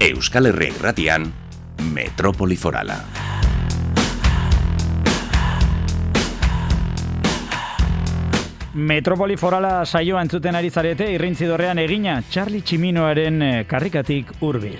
Euskal Herria Irratian, Metropoli Forala. Metropoli Forala saioa entzuten ari zarete, irrintzidorrean egina Charlie Tximinoaren karrikatik hurbil.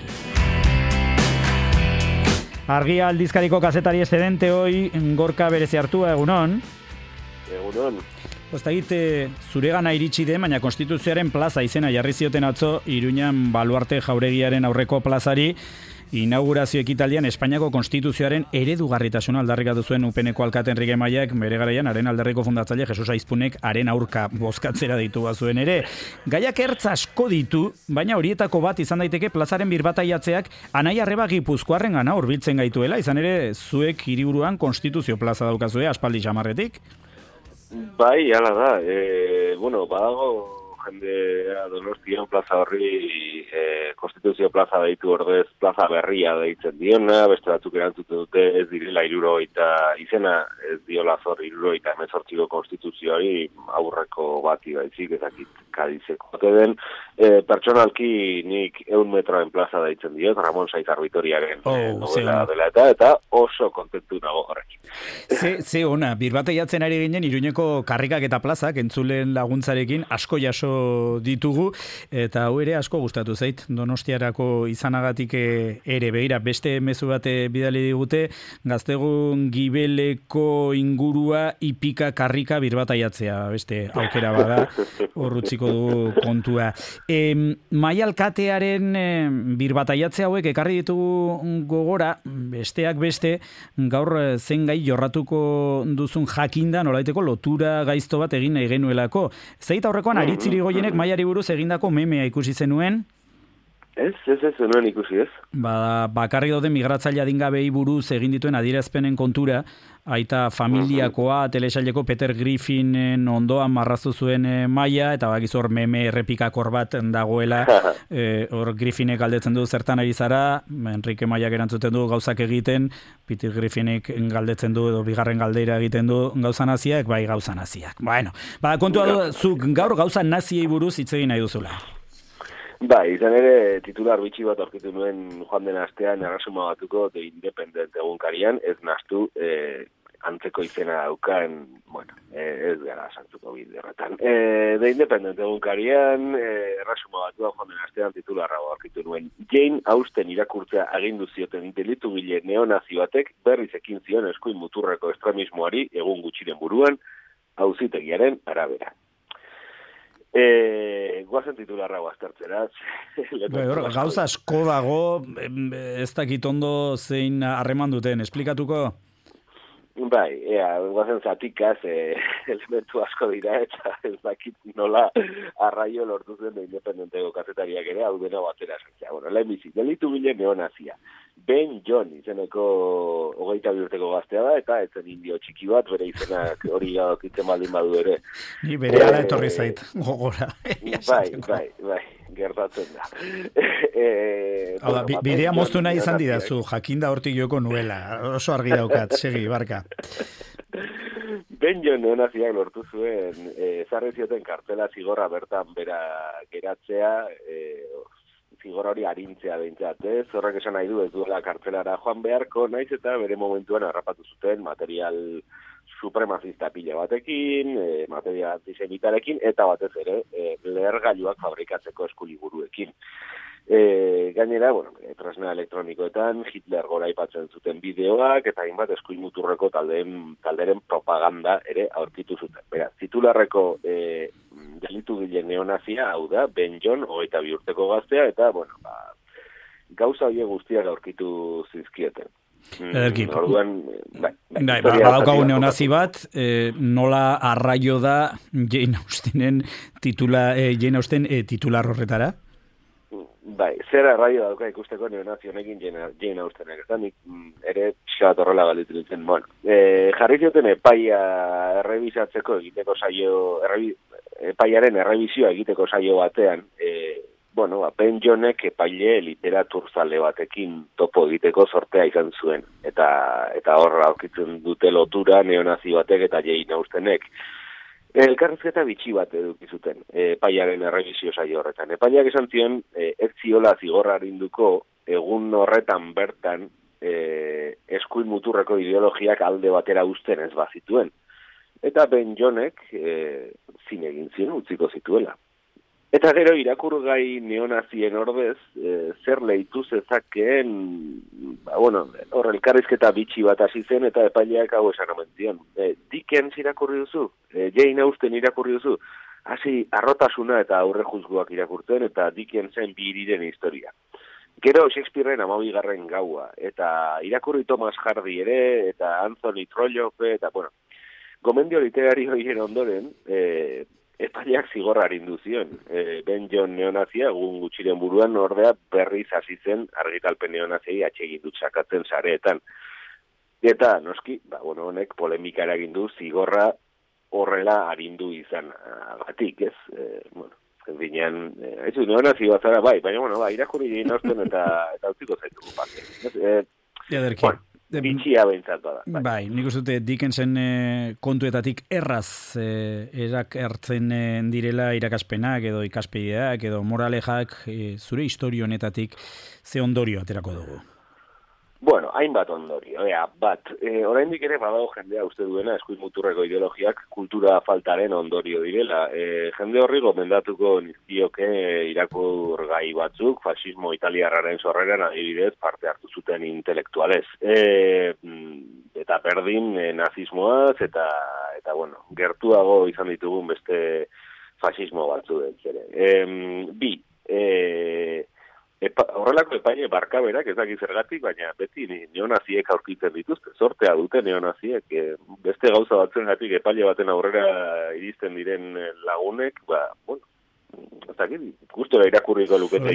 Argia aldizkariko kazetari excedente hoi Gorka berezi hartua, egunon? Egunon. Ostagite, zuregana iritsi den, baina Konstituzioaren plaza izena jarri zioten atzo, Iruñan Baluarte Jauregiaren aurreko plazari, inaugurazio ekitaldian Espainiako Konstituzioaren eredugarritasuna aldarrikatu zuen UPNeko alkate Enrique Maiak, bere garaian haren alderriko fundatzaile Jesus Aizpunek haren aurka bozkatzera ditu bazuen ere. Gaiak ertz asko ditu, baina horietako bat izan daiteke plazaren birbataiatzeak Anai Arreba Gipuzkoarrengana hurbiltzen gaituela, izan ere zuek hiriburuan Konstituzio plaza daukazue aspaldi xamarretik. Bai, hala da. Badago jendea Donostian plaza horri Konstituzio plaza deitu ordez plaza berria deitzen diona, beste batzuk erantzuten dute ez direla 70 izena, ez diola zor 78ko Konstituzioari aurreko bati baizik, ezakit Kadizeko den. Pertsonalki nik 100 metroen plaza deitzen diot, Ramon Saitar Vitoriaren novela dela eta oso kontentu nago horrekin. Ze ona, birbateiatzen ari ginen Iruñeko karrikak eta plazak entzulen laguntzarekin asko jaso ditugu, eta hau ere asko gustatu zait, Donostiarako izanagatik ere begira, beste mezu bate bidali digute, Gaztegun Gibeleko ingurua ipika karrika birbataiatzea, beste aukera bada, horrutziko du kontua. Maia alkatearen birbataiatze hauek ekarri ditugu gogora, besteak beste, gaur zen gai jorratuko duzun jakinda nolaiteko lotura gaizto bat egin nahi genuelako. Zeit aurrekoan Aritziri Goienek Maiari buruz egindako memea ikusi zenuen? Ez, nuen ikusi ez. Bakarrik dauden migratzaile adingabei buruz egin dituen adierazpenen kontura, aita familiakoa, telesaileko Peter Griffinen ondoan marraztu zuen Maia, eta bakizu hor meme errepikakor bat dagoela, hor Griffinek galdetzen du zertan ari zara, Enrique Maiak erantzuten du gauzak egiten, Peter Griffinek galdetzen du, edo bigarren galdeira egiten du gauza naziak, bai gauza naziak. Kontua du, zuk gaur gauza naziei buruz hitz egin nahi duzula. Bai, izan ere titular bitxi bat aurkitu nuen joan den astean erresuma batuko The Independent egunkarian, ez nastu antzeko izena daukan, ez gara sartuko bide horretan. The Independent egunkarian erresuma batua joan den astean titularra aurkitu nuen. Jane Austen irakurtzea agindu zioten delitugile neonazi batek berriz ekin zion eskuin muturreko estremismoari egun gutxiren buruan auzitegiaren arabera. Guazen titularra guaztertzeraz. Gauza asko dago, ez dakit ondo zein harreman duten, esplikatuko? Bai, guazen zatikaz elementu asko dira, eta ez dakit nola arraio lortu zen de independenteko kazetariak ere, hau dena batera sartzea. Lehenbizi, delitu bile neonazia. Ben John izeneko 22 urteko gaztea da, eta etzen indio txiki bat, bere izenak hori gadokitzen baldin badu ere. Ni bere ala etorri zait, gogora. Bai, gertatzen da. Bidea moztu nahi izan didazu, jakinda hortik joko nuela, oso argi daukat, segi, barka. Ben John neonaziak lortu zuen, ezarri zioten kartela zigorra bertan bera geratzea, zigor hori arintzea behintzat, horrek esan nahi du ez duela kartzelara joan beharko, naiz eta bere momentuan harrapatu zuten material supremazista pila batekin, material antisemitarekin, eta batez ere, lehergailuak fabrikatzeko eskuliburuekin. Gainera, tresna elektronikoetan Hitler gora aipatzen zuten bideoak, eta hainbat eskuin muturreko talderen propaganda ere aurkitu zuten. Beraz, titularreko delitu gile neonazia, hau da, Ben John, 22 urteko gaztea, eta, gauza horiek guztiak aurkitu zizkieten. Ederki, badaukagu neonazi bat, nola arraio da Jane Austen titular horretara? Bai, zer arraio dauka ikusteko neonazi honekin Jane Austenek, ez da nik ere pixkat horrela galditu ditzen. Jarri zioten epaia errebisatzeko egiteko saio, epaiaren errebizioa egiteko saio batean, Ben Johnek epaile literaturzale batekin topo egiteko sortea izan zuen. Eta hor aurkitzen dute lotura neonazi batek eta Jane Austenek. Elkarrizketa bitxi bat eduki zuten epaiaren errebizio saio horretan. Epaiak esan zion, ez ziola zigorra arinduko egun horretan bertan eskuin muturreko ideologiak alde batera uzten ez bazituen. Eta Ben Jonek zin egin zion utziko zituela. Eta gero irakurgai neonazien ordez, zer lehitu zezakeen, hor elkarrizketa bitxi bat hasi zen eta epaileak hau esan omen zion. Dickens irakurri duzu? Jane Austen irakurri duzu? Hasi arrotasuna eta aurre juzguak irakurtzen eta Dickensen bi hiriren historia. Gero Shakespearen 12. gaua, eta irakurri Thomas Hardy ere, eta Anthony Trollope, eta gomendio literario horien ondoren, epaileak zigorra arindu zion. Ben John neonazia, egun gutxiren buruan, ordea berriz hasi zen argitalpen neonaziei atsegin dut sakatzen sareetan. Eta, noski, honek polemika eragin du zigorra horrela arindu izan agatik, ez? Zinean, ez du neonazi bat zara, baina, irakurri egin orten eta utziko zaitugu parte. Ederki. Bitxia behintzat bada. Bai, nik uste dute Dickensen kontuetatik erraz erakartzen direla irakaspenak edo ikaspegiak edo moralejak zure historio honetatik ze ondorio aterako dugu? Hainbat ondorio. Oraindik ere badago jendea uste duena eskuin muturreko ideologiak kultura faltaren ondorio direla. Jende horri gomendatuko nizkioke irakurgai batzuk, fasismo italiarraren sorreran adibidez parte hartu zuten intelektualez. Eta berdin nazismoaz eta gertuago izan ditugun beste fasismo batzu ere. Horrelako epaile barkaberak ez dakit zergatik, baina beti neonaziek aurkitzen dituzte. Sortea dute neonaziek, beste gauza batzuengatik epaile baten aurrera iristen diren lagunek, ez dakit, gustora irakurriko lukete.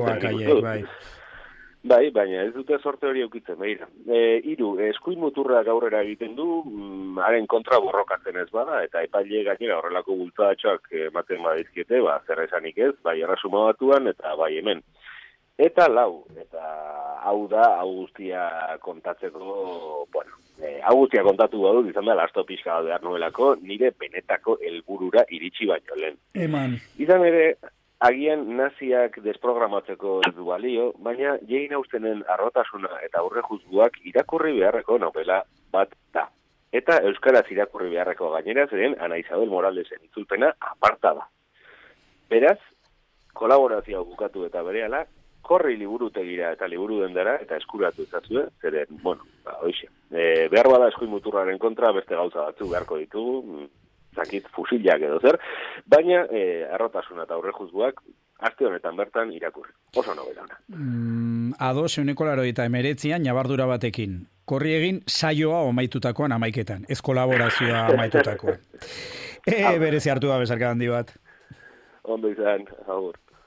Bai, baina ez dute sorte hori eukitzen, behira. 3, eskuin muturrak aurrera egiten du, haren kontra borrokatzen ez bada, eta epaile gainera horrelako bultzadatxoak ematen badizkiete, zer esanik ez, bai erresuma batuan, eta bai hemen. Eta 4, eta hau da, hau guztia kontatzeko, hau guztia kontatu badut, izan da, lasto pixka bat behar nuelako, nire benetako helburura iritsi baino lehen. Eman. Izan ere, agian naziak desprogramatzeko ez du balio, baina Jane Austenen arrotasuna eta aurre juzguak irakurri beharreko novela bat da. Eta euskaraz irakurri beharreko gainera zeren Ana Isabel Moralesen itzulpena aparta da. Beraz, kolaborazioa bukatu eta berehala, korri liburutegira eta liburu dendara eta eskuratu ezazue, zeren, hoxe. Behar bada eskuin muturraren kontra beste gauza batzu beharko ditugu, zakit fusilak edo zer, baina arrotasuna eta aurre juzguak aste honetan bertan irakurri. Oso novela ona. Ados, 1989an ñabardura batekin. Korri egin saioa amaitutakoan 11etan, ez kolaborazioa amaitutakoan. Berezi hartu da besarka handi bat. Ondo izan, agur.